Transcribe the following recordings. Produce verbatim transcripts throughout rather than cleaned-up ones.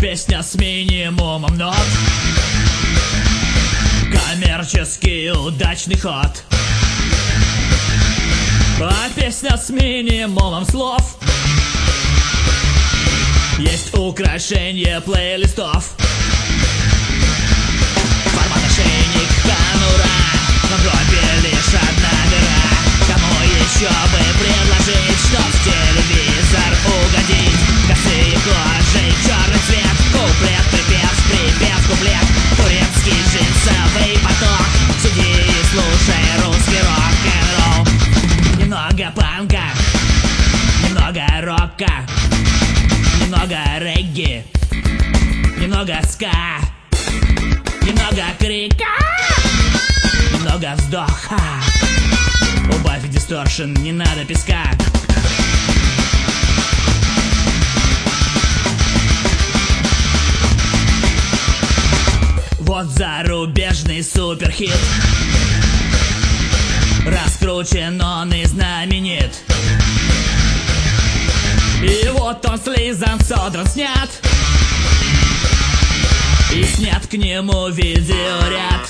Песня с минимумом нот, коммерческий удачный ход. А песня с минимумом слов, есть украшение плейлистов. Формат ошейник, конура, на гробе лишь одна дыра. Кому еще бы предложить, чтоб в телевизор угодить? Косые кожей, черный цвет, куплет, припев, припев, куплет. Турецкий джинсовый поток, сиди и слушай русский рок-н-ролл. Немного панка, немного рока, немного регги, немного ска, немного крика, немного вздоха. Убавь дисторшн, не надо песка. Вот зарубежный суперхит, раскручен он и знаменит. И вот он слизан, содран, снят, и снят к нему видеоряд.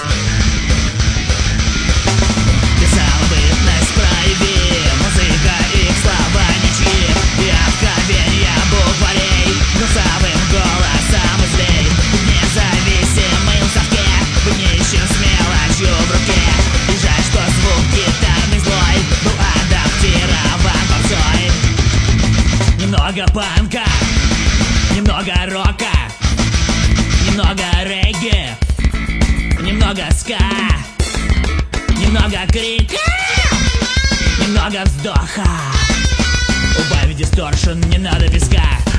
Ты самобытность прояви, музыка и слова ничьи, и откровенья букварей голосовым голосом излей. Независимый в совке, быть нищим с мелочью в руке. И жаль, что звук гитарный злой был адаптирован попсой. Немного панка, немного рока, немного регги, немного ска, немного крика, немного вздоха. Убавь дисторшн, не надо песка.